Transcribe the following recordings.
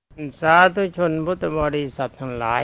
สาธุชนพุทธบริษัททั้งหลาย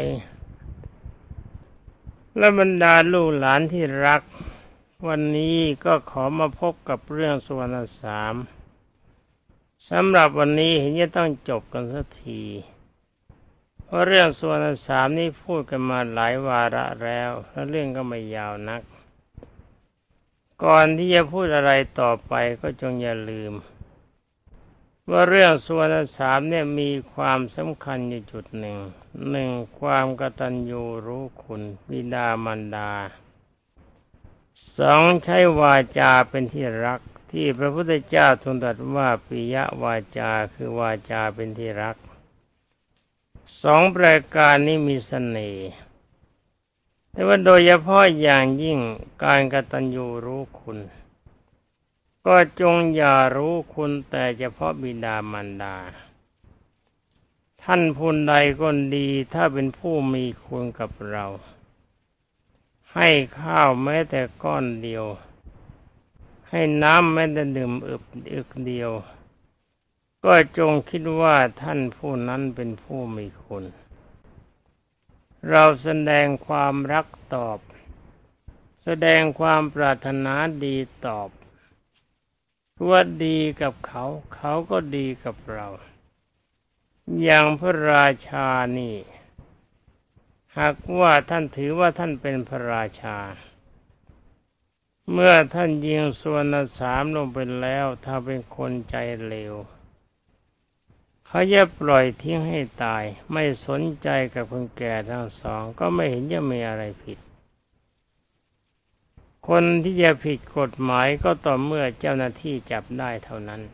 และบรรดาลูกหลานที่รักวันนี้ก็ขอมาพบกับเรื่องสุวรรณสามสำหรับวันนี้เห็นจะต้องจบกันสักทีเพราะเรื่องสุวรรณสามนี้พูดกันมาหลายวาระแล้วและเรื่องก็ไม่ยาวนักก่อนที่จะพูดอะไรต่อไปก็จงอย่าลืมว่าเรื่องสุวรรณสามเนี่ยมีความสำคัญอยู่จุดหนึ่งความกตัญญูรู้คุณบิดามารดาสองใช้วาจาเป็นที่รักที่พระพุทธเจ้าทรงตรัสว่าปิยวาจาคือวาจาเป็นที่รักสองประการนี้มีเสน่ห์แต่ว่าโดยเฉพาะอย่างยิ่งการกตัญญูรู้คุณก็จงอย่ารู้คุณแต่เฉพาะบิดามารดาท่านผู้ใดก็ดีถ้าเป็นผู้มีคุณกับเราให้ข้าวแม้แต่ก้อนเดียวให้น้ำแม้แต่ดื่มอึกเดียวก็จงคิดว่าท่านผู้นั้นเป็นผู้มีคุณเราแสดงความรักตอบแสดงความปรารถนาดีตอบว่าดีกับเขาเขาก็ดีกับเราอย่างพระราชานี่หากว่าท่านถือว่าท่านเป็นพระราชาเมื่อท่านยิงสุวรรณสามลงไปแล้วถ้าเป็นคนใจเลวเขาจะปล่อยทิ้งให้ตายไม่สนใจกับคนแก่ทั้งสองก็ไม่เห็นจะมีอะไรผิดคนที่จะผิดกฎหมายก็ต่อเมื่อเจ้าหน้าที่จับได้เท่านั้น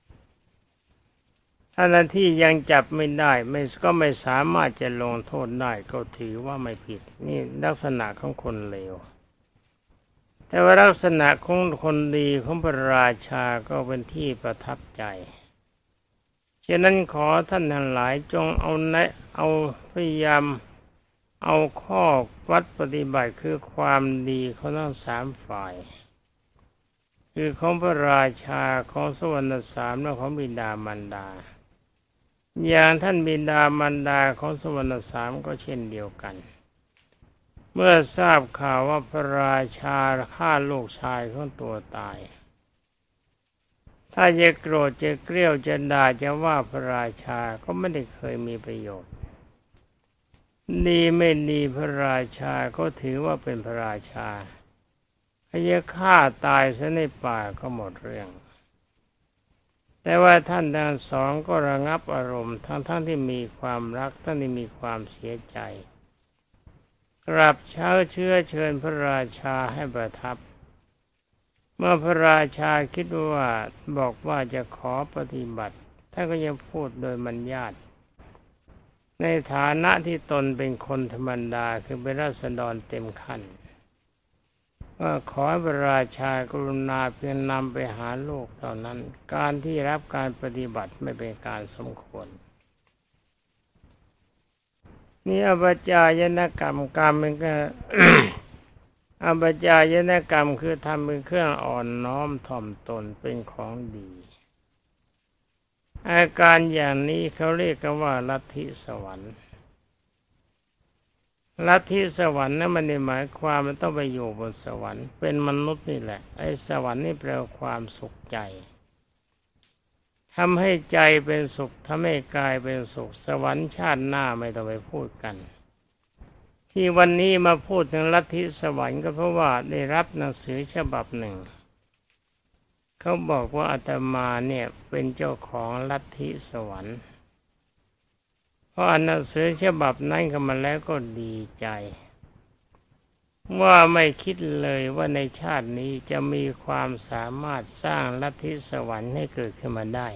ถ้าหน้าที่ยังจับไม่ได้ก็ไม่สามารถจะลงโทษได้ก็ถือว่าไม่ผิดนี่ลักษณะของคนเลวแต่ว่าลักษณะของคนดีของพระราชาก็เป็นที่ประทับใจฉะนั้นขอท่านทั้งหลายจงเอาพยายามเอาข้อวัดปฏิบัติคือความดีของทั้งสามฝ่ายคือของพระราชาของสวรรณสามและของบิดามารดาอย่างท่านบิดามารดาของสวรรณสามก็เช่นเดียวกันเมื่อทราบข่าวว่าพระราชาฆ่าลูกชายของตัวตายถ้าจะโกรธจะเกลี้ยวจะด่าจะว่าพระราชาก็ไม่ได้เคยมีประโยชน์ดีไม่ดีพระราชาก็ถือว่าเป็นพระราชาถ้าจะฆ่าตายซะในป่าก็หมดเรื่องแต่ว่าท่านทั้งสองก็ระงับอารมณ์ทั้งที่มีความรักทั้งที่มีความเสียใจกราบเชื้อเชิญพระราชาให้ประทับเมื่อพระราชาคิดว่าบอกว่าจะขอปฏิบัติท่านก็ยังพูดโดยมัญญาติในฐานะที่ตนเป็นคนธรรมดาคือเป็นราษฎรเต็มขั้นว่าขอพระราชากรุณาเพียงนำไปหาลูกเท่านั้นการที่รับการปฏิบัติไม่เป็นการสมควรนี่อปัจจายนกรรมกรรมเป็นก็ อปัจจายนกรรมคือทำเป็นเครื่องอ่อนน้อมถ่อมตนเป็นของดีอาการอย่างนี้เขาเรียกกันว่าลัทธิสวรรค์ลัทธิสวรรค์นั้นมันไม่หมายความมันต้องไปอยู่บนสวรรค์เป็นมนุษย์นี่แหละไอ้สวรรค์นี่แปลว่าความสุขใจทำให้ใจเป็นสุขทำให้กายเป็นสุขสวรรค์ชาติหน้าไม่ต้องไปพูดกันที่วันนี้มาพูดถึงลัทธิสวรรค์ก็เพราะว่าได้รับหนังสือฉบับหนึ่งเขาบอกว่าอาตมาเนี่ยเป็นเจ้าของลัทธิสวรรค์พออ่านหนังสือฉบับนั้นเข้ามาแล้วก็ดีใจว่าไม่คิดเลยว่าในชาตินี้จะมีความสามารถสร้างลัทธิสวรรค์ให้เกิดขึ้นมาได้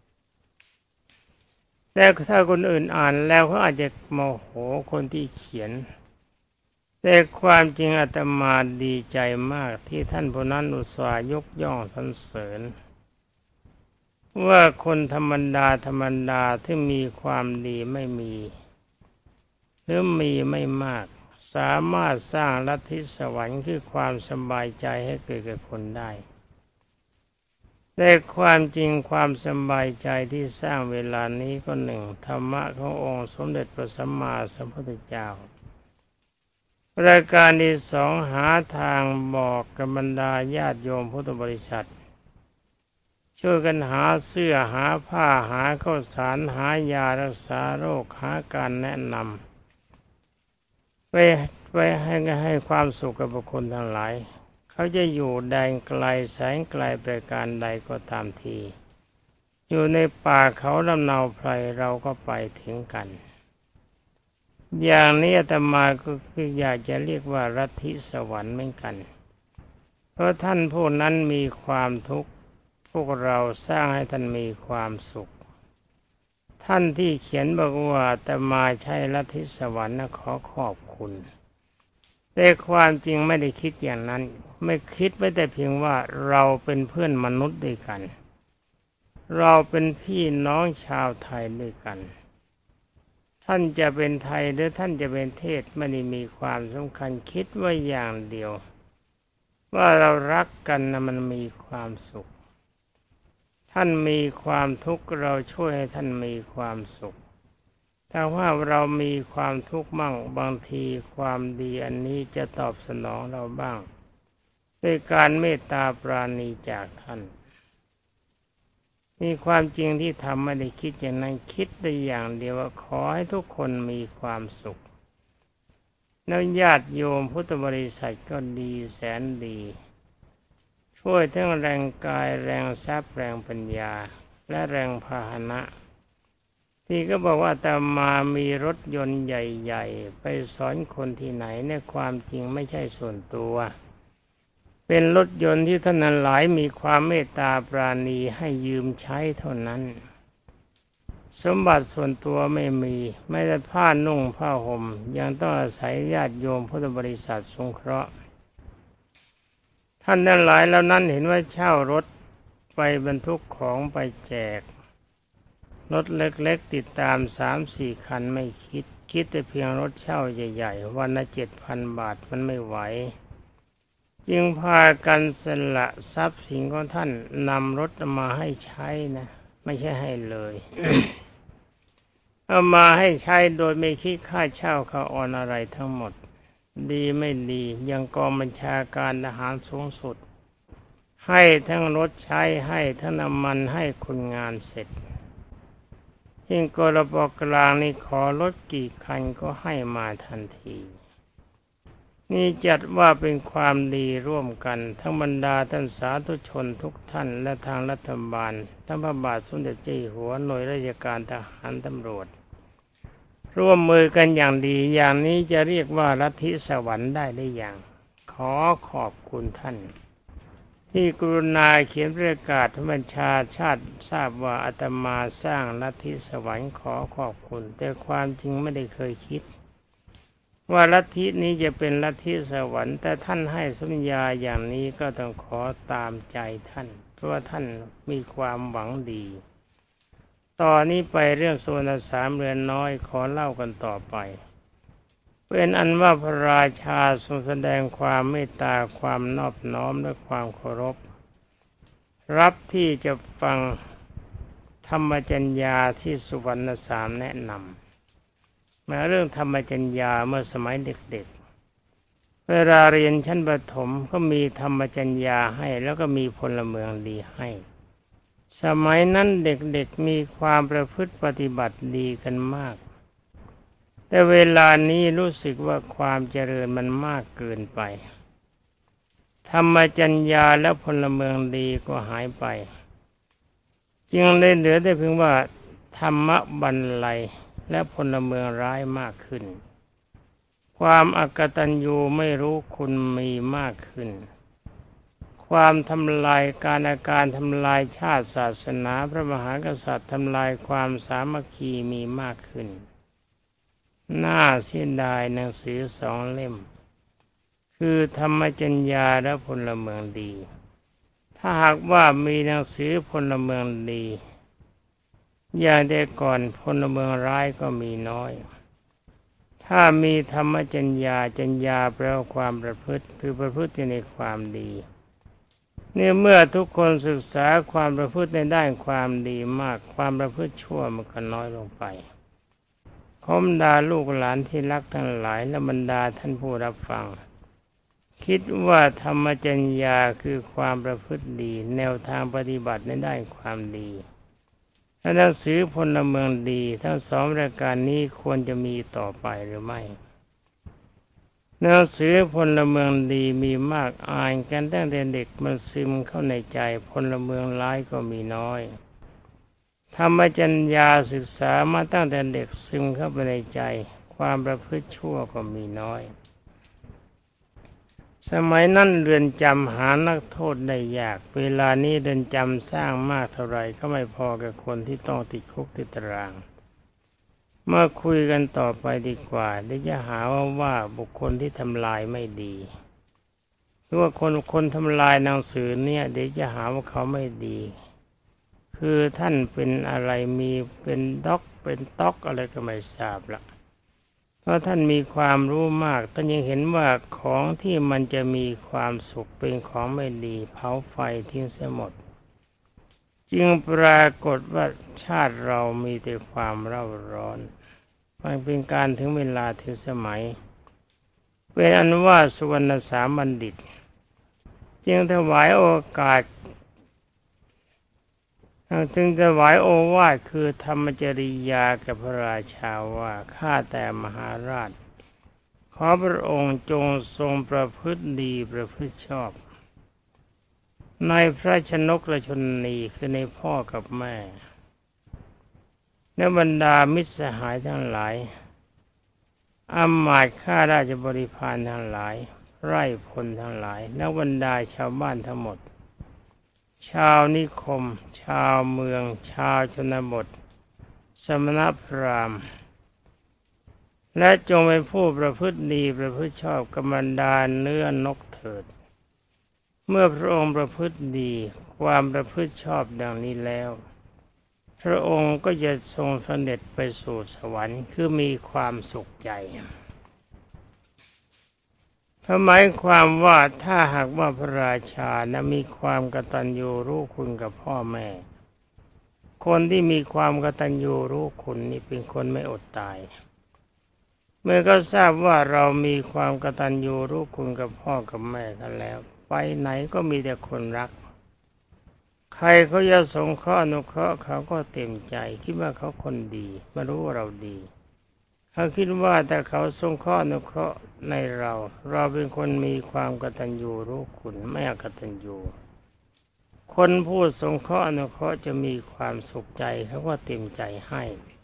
แต่ถ้าคนอื่นอ่านแล้วเขาอาจจะโมโหคนที่เขียนแต่ความจริงอาตมาดีใจมากที่ท่านผู้นั้นอุตส่าห์ยกย่องสรรเสริญว่าคนธรรมดาที่มีความดีไม่มีหรือมีไม่มากสามารถสร้างลัทธิสวรรค์คือความสบายใจให้เกิดกับคนได้แต่ความจริงความสบายใจที่สร้างเวลานี้ก็หนึ่งธรรมะขององค์สมเด็จพระสัมมาสัมพุทธเจ้าประการที่สองหาทางบอกกับบรรดาญาติโยมพุทธบริษัทช่วยกันหาเสื้อหาผ้าหาข้าวสารหายารักษาโรคหาการแนะนำไปให้ความสุขกับบุคคลทั้งหลายเขาจะอยู่แดนไกลแสนไกลประการใดก็ตามทีอยู่ในป่าเขาลำเนาไพรเราก็ไปถึงกันอย่างนี้อาตมาก็คืออยากจะเรียกว่าลัทธิสวรรค์เหมือนกันเพราะท่านผู้นั้นมีความทุกข์พวกเราสร้างให้ท่านมีความสุขท่านที่เขียนบอกว่าอาตมาใช่ลัทธิสวรรค์นะขอขอบคุณแต่ความจริงไม่ได้คิดอย่างนั้นไม่คิดไว้แต่เพียงว่าเราเป็นเพื่อนมนุษย์ด้วยกันเราเป็นพี่น้องชาวไทยด้วยกันท่านจะเป็นไทยหรือท่านจะเป็นเทศไม่ได้มีความสำคัญคิดไว้อย่างเดียวว่าเรารักกันนะมันมีความสุขท่านมีความทุกข์เราช่วยให้ท่านมีความสุขถ้าว่าเรามีความทุกข์มั่งบางทีความดีอันนี้จะตอบสนองเราบ้างด้วยการเมตตาปราณีจากท่านมีความจริงที่ทำไม่ได้คิดอย่างนั้นคิดได้อย่างเดียวว่าขอให้ทุกคนมีความสุขแล้วญาติโยมพุทธบริษัทก็ดีแสนดีช่วยทั้งแรงกายแรงทรัพย์แรงปัญญาและแรงพาหนะที่ก็บอกว่าอาตมามีรถยนต์ใหญ่ๆไปสอนคนที่ไหนเนี่ยความจริงไม่ใช่ส่วนตัวเป็นรถยนต์ที่ท่านหลายมีความเมตตาปราณีให้ยืมใช้เท่านั้นสมบัติส่วนตัวไม่มีไม่ได้ผ้านุ่งผ้าห่มยังต้องอาศัยญาติโยมพุทธบริษัทสงเคราะห์ท่านหลายแล้วนั้นเห็นว่าเช่ารถไปบรรทุกของไปแจกรถเล็กๆติดตาม 3-4 คันไม่คิดแต่เพียงรถเช่าใหญ่ๆวันละ 7,000 บาทมันไม่ไหวจึงพากันสละทรัพย์สินของท่านนำรถมาให้ใช้นะไม่ใช่ให้เลย เอามาให้ใช้โดยไม่คิดค่าเช่าค่าออนอะไรทั้งหมดดีไม่ดียังกองบัญชาการทหารสูงสุดให้ทั้งรถใช้ให้ทั้งน้ำมันให้คนงานเสร็จยิ่งกรปกลางนี่ขอรถกี่คันก็ให้มาทันทีนี่จัดว่าเป็นความดีร่วมกันทั้งบรรดาท่านสาธุชนทุกท่านและทางรัฐบาลทั้งพระบาทสมเด็จเจ้าอยู่หัวหน่วยราชการทหารตำรวจร่วมมือกันอย่างดีอย่างนี้จะเรียกว่าลัทธิสวรรค์ได้หรือยังขอขอบคุณท่านที่กรุณาเขียนประกาศให้บัญชาชาติทราบว่าอาตมาสร้างลัทธิสวรรค์ขอขอบคุณแต่ความจริงไม่ได้เคยคิดว่าลัทธินี้จะเป็นลัทธิสวรรค์แต่ท่านให้สัญญาอย่างนี้ก็ต้องขอตามใจท่านเพราะว่าท่านมีความหวังดีตอนนี้ไปเรื่องสุวรรณสามเรือนน้อยขอเล่ากันต่อไปเป็นอันว่าพระราชาทรงแสดงความเมตตาความนอบน้อมและความเคารพรับที่จะฟังธรรมจัญญาที่สุวรรณสามแนะนำมาเรื่องธรรมจัญญาเมื่อสมัยเด็กๆเวลาเรียนชั้นประถมก็มีธรรมจัญญาให้แล้วก็มีพลเมืองดีให้สมัยนั้นเด็กๆมีความประพฤติปฏิบัติดีกันมากแต่เวลานี้รู้สึกว่าความเจริญมันมากเกินไปธรรมจัญญาและพลเมืองดีก็หายไปจึงได้เหลือแต่เพียงว่าธรรมบันไลและพลเมืองร้ายมากขึ้นความอกตัญญูไม่รู้คุณมีมากขึ้นความทำลายการทำลายชาติศาสนาพระมหากษัตริย์ทำลายความสามัคคีมีมากขึ้นน่าเสียดายหนังสือ2 เล่มคือธรรมจัญญาและพลเมืองดีถ้าหากว่ามีหนังสือพลเมืองดีอย่างแต่ก่อนพลเมืองร้ายก็มีน้อยถ้ามีธรรมจัญญาแปลว่าความประพฤติคือประพฤติในความดีนี่เมื่อทุกคนศึกษาความประพฤติในด้านความดีมากความประพฤติชั่วมันก็น้อยลงไปขอบรรดาลูกหลานที่รักทั้งหลายและบรรดาท่านผู้รับฟังคิดว่าธรรมจรรยาคือความประพฤติดีแนวทางปฏิบัติในด้านความดีและหนังสือพลเมืองดีทั้งสองรายการนี้ควรจะมีต่อไปหรือไม่หนังสือพลเมืองดีมีมากอ่านกันตั้งแต่เด็กมันซึมเข้าในใจพลเมืองร้ายก็มีน้อยธรรมจรรยาศึกษามาตั้งแต่เด็กซึมเข้าไปในใจความประพฤติชั่วก็มีน้อยสมัยนั้นเรือนจำหานักโทษได้ยากเวลานี้เรือนจำสร้างมากเท่าไรก็ไม่พอกับคนที่ต้องติดคุกติดตารางมาคุยกันต่อไปดีกว่าเดี๋ยวจะหาว่าบุคคลที่ทำลายไม่ดีหรือว่าคนทำลายหนังสือเนี่ยเดี๋ยวจะหาว่าเขาไม่ดีคือท่านเป็นอะไรมีเป็นด็อกเป็นต๊อกอะไรก็ไม่ทราบละเพราะท่านมีความรู้มากท่านยังเห็นว่าของที่มันจะมีความสุขเป็นของไม่ดีเผาไฟทิ้งเสียหมดจึงปรากฏว่าชาติเรามีแต่ความเร่าร้อนมันเป็นการถึงเวลาถึงสมัยเป็นอันว่าสุวรรณสามบัณฑิตจึงถวายโอกาสจึงถวายโอวาทคือธรรมจริยากับพระราชาว่าข้าแต่มหาราชขอพระองค์จงทรงประพฤติดีประพฤติชอบในพระชนกและชนนีคือในพ่อกับแม่และบรรดามิตรสหายทั้งหลายอำมาตย์ข้าราชบริพารทั้งหลายไพร่พลทั้งหลายและบรรดาชาวบ้านทั้งหมดชาวนิคมชาวเมืองชาวชนบทสมณพราหมณ์และจงเป็นผู้ประพฤติดีประพฤติชอบกับบรรดาเนื้อนกเถิดเมื่อพระองค์ประพฤติดีความประพฤติชอบดังนี้แล้วพระองค์ก็จะทรงเสด็จไปสู่สวรรค์คือมีความสุขใจหมายความว่าถ้าหากว่าพระราชานะมีความกตัญญูรู้คุณกับพ่อแม่คนที่มีความกตัญญูรู้คุณนี่เป็นคนไม่อดตายเมื่อก็ทราบว่าเรามีความกตัญญูรู้คุณกับพ่อกับแม่กันแล้วไปไหนก็มีแต่คนรักใครเขาจะสงเคราะห์อนุเคราะห์เขาก็เต็มใจคิดว่าเขาคนดีมารู้ว่าเราดีเขาคิดว่าแต่เขาสงเคราะห์อนุเคราะห์ในเราเป็นคนมีความกตัญญูรู้คุณไม่อกตัญญูคนผู้สงเคราะห์อนุเคราะห์จะมีความสุขใจเขาก็เต็มใจให้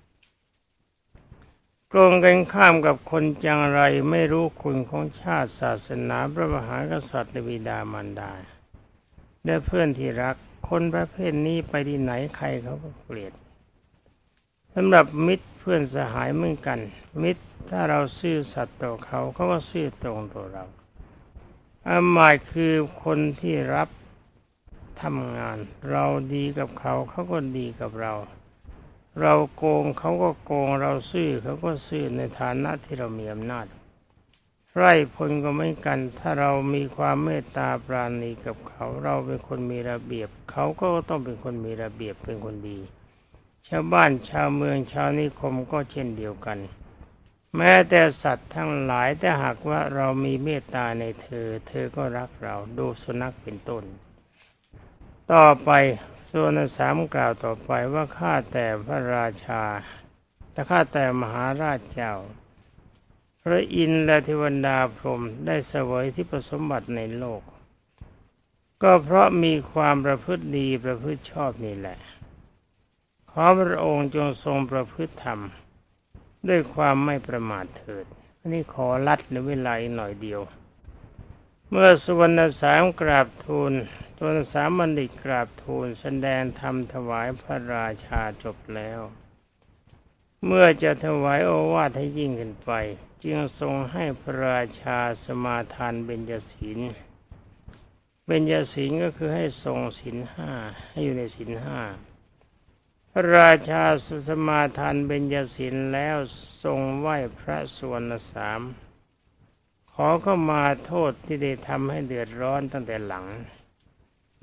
ตรงกันข้ามกับคนจังไรไม่รู้คุณของชาติศาสนาพระมหากษัตริย์และบิดามารดาและเพื่อนที่รักคนประเภทนี้ไปที่ไหนใครเขาก็เกลียดสำหรับมิตรเพื่อนสหายเหมือนกันมิตรถ้าเราซื่อสัตย์ต่อเขาเขาก็ซื่อตรงต่อเราหมายคือคนที่รับทำงานเราดีกับเขาเขาก็ดีกับเราเราโกงเขาก็โกงเราซื่อเขาก็ซื่อในฐานะที่เรามีอำนาจไพร่พลก็ไม่กันถ้าเรามีความเมตตาปราณีกับเขาเราเป็นคนมีระเบียบเขาก็ต้องเป็นคนมีระเบียบเป็นคนดีชาวบ้านชาวเมืองชาวนิคมก็เช่นเดียวกันแม้แต่สัตว์ทั้งหลายแต่หากว่าเรามีเมตตาในเธอก็รักเราดูสุนัขเป็นต้นต่อไปส่วนสามกล่าวต่อไปว่าข้าแต่พระราชาแต่ข้าแต่มหาราชเจ้าพระอินทร์และเทวดาพรหมได้เสวยที่ประสมบัติในโลกก็เพราะมีความประพฤติดีประพฤติชอบนี่แหละขอพระองค์จงทรงประพฤติธรรมด้วยความไม่ประมาทเถิดอันนี้ขอลัดในเวลาอีกหน่อยเดียวเมื่อสุวรรณสามกราบทูลสุวรรณสามบัณฑิตกราบทูลแสดงธรรมถวายพระราชาจบแล้วเมื่อจะถวายโอวาทให้ยิ่งขึ้นไปจึงทรงให้พระราชาสมาทานเบญจศีลเบญจศีลก็คือให้ทรงศีลห้าให้อยู่ในศีลห้าพระราชาสมาทานเบญจศีลแล้วทรงไหว้พระสุวรรณสามขอเข้ามาโทษที่ได้ทำให้เดือดร้อนตั้งแต่หลัง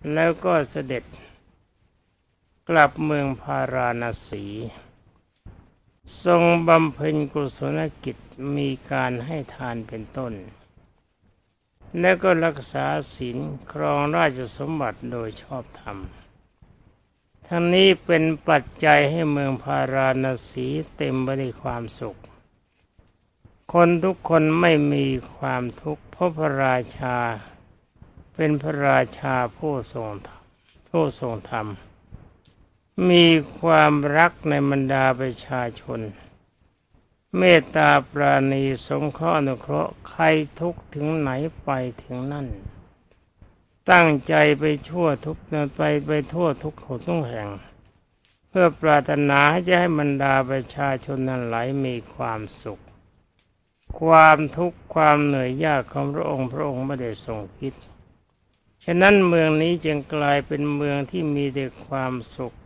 แล้วก็เสด็จกลับเมืองพาราณสีทรงบำเพ็ญกุศลกิจมีการให้ทานเป็นต้นและก็รักษาศีลครองราชสมบัติโดยชอบธรรมทั้งนี้เป็นปัจจัยให้เมืองพาราณสีเต็มไปด้วยความสุขคนทุกคนไม่มีความทุกข์เพราะพระราชาเป็นพระราชาผู้ทรงธรรมมีความรักในบรรดาประชาชนเมตตาปราณีสงเคราะห์อนุเคราะห์ใครทุกข์ถึงไหนไปถึงนั่นตั้งใจไปทั่วทุกแห่งเพื่อปรารถนาจะให้บรรดาประชาชนนั้นไหลมีความสุขความทุกข์ความเหนื่อยยากของพระองค์ไม่ได้ทรงคิดฉะนั้นเมืองนี้จึงกลายเป็นเมืองที่มีแต่ความสุข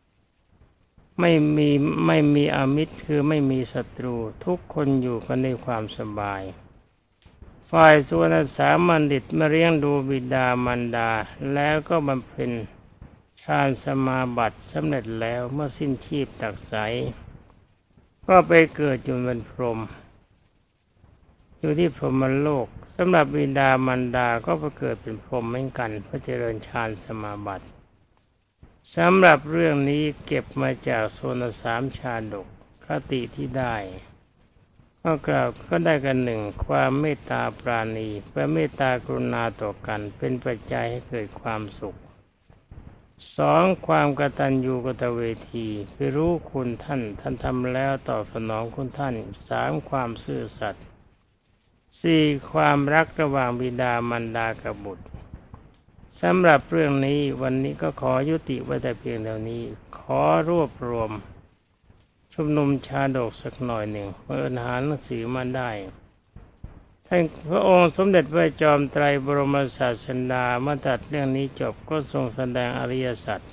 ไม่มีอมิตรคือไม่มีศัตรูทุกคนอยู่กันในความสบายฝ่ายสุวรรณสามัณฑิตมาเลี้ยงดูบิดามารดาแล้วก็บำเพ็ญฌานสมาบัติสำเร็จแล้วเมื่อสิ้นชีพตักไสก็ไปเกิดอยู่เป็นพรหมอยู่ที่พรหมโลกสำหรับบิดามารดาก็ไปเกิดเป็นพรหมเหมือนกันเพื่อเจริญฌานสมาบัติสำหรับเรื่องนี้เก็บมาจากโซนสามชาดกคติที่ได้ก็กล่าวก็ได้กันหนึ่งความเมตตาปราณีและเมตตากรุณาต่อกันเป็นปัจจัยให้เกิดความสุขสองความกตัญญูกตเวทีคือรู้คุณท่านทำแล้วตอบสนองคุณท่านสามความซื่อสัตย์สี่ความรักระหว่างบิดามารดากับบุตรสำหรับเรื่องนี้วันนี้ก็ขอยุติไว้แต่เพียงเท่านี้ขอรวบรวมชุมนุมชาดกสักหน่อยหนึ่งเพื่อหาหนังสือมาได้ท่านพระองค์สมเด็จพระจอมไตรบรมศาสดาเมื่อตัดเรื่องนี้จบก็ทรงแสดงอริยสัจ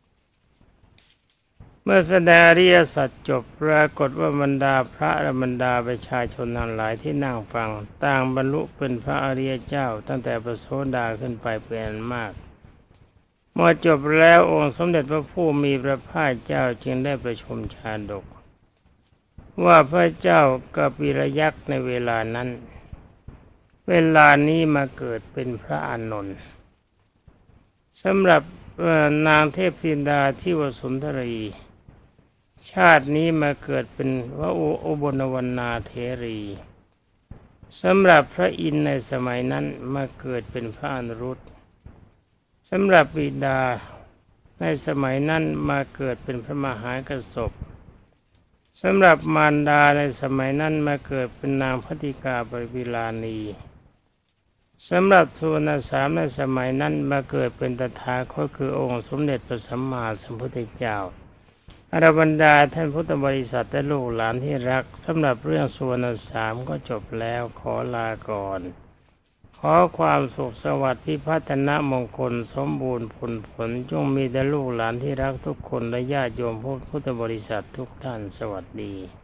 เมื่อแสดงอริยสัจจบปรากฏว่าบรรดาพระและบรรดาประชาชนทั้งหลายที่นั่งฟังต่างบรรลุเป็นพระอริยเจ้าตั้งแต่พระโสดาขึ้นไปเป็นอันมากเมื่อจบแล้วองค์สมเด็จพระผู้มีพระภาคเจ้าจึงได้ประชุมชาดกว่าพระเจ้ากปิรยักษ์ในเวลานั้นเวลานี้มาเกิดเป็นพระอานนท์สำหรับนางเทพธิดาที่วสุนทรีชาตินี้มาเกิดเป็นพระอุบลวรรณาเถรีสำหรับพระอินทร์ในสมัยนั้นมาเกิดเป็นพระอนุรุตสำหรับบิดาในสมัยนั้นมาเกิดเป็นพระมหากษัตริย์สำหรับมารดาในสมัยนั้นมาเกิดเป็นนางพัทธิกาบริลานีสำหรับสุวรรณสามในสมัยนั้นมาเกิดเป็นตถาคตคือองค์สมเด็จพระสัมมาสัมพุทธเจ้าอรบรรดาท่านพุทธบริษัทและลูกหลานที่รักสำหรับเรื่องสุวรรณสามก็จบแล้วขอลาก่อนขอความสุขสวัสดิ์พิพัฒนมงคลสมบูรณ์ผลจงมีแด่ลูกหลานที่รักทุกคนและญาติโยมพุทธบริษัททุกท่านสวัสดี